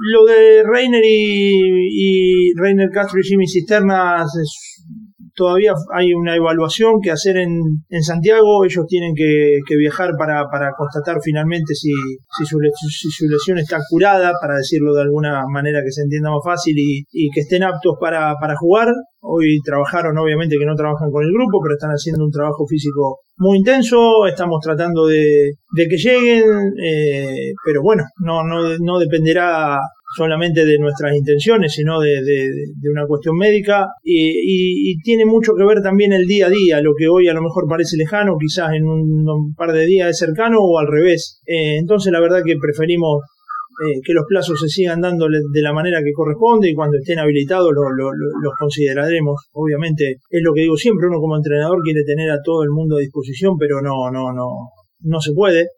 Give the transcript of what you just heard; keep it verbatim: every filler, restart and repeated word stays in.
Lo de Reiner y, y Reiner Castro y Jimmy Cisternas es, todavía hay una evaluación que hacer en, en Santiago. Ellos tienen que, que viajar para, para constatar finalmente si, si, su, si su lesión está curada, para decirlo de alguna manera que se entienda más fácil, y, y que estén aptos para, para jugar. Hoy trabajaron, obviamente que no trabajan con el grupo, pero están haciendo un trabajo físico muy intenso. Estamos tratando de, de que lleguen, eh, pero bueno, no, no, no dependerá solamente de nuestras intenciones, sino de, de, de una cuestión médica, y, y, y tiene mucho que ver también el día a día. Lo que hoy a lo mejor parece lejano, quizás en un, un par de días es cercano, o al revés. Eh, entonces la verdad que preferimos Eh, que los plazos se sigan dando de la manera que corresponde, y cuando estén habilitados lo, lo, lo, los consideraremos. Obviamente, es lo que digo siempre, uno como entrenador quiere tener a todo el mundo a disposición, pero no, no, no, no se puede.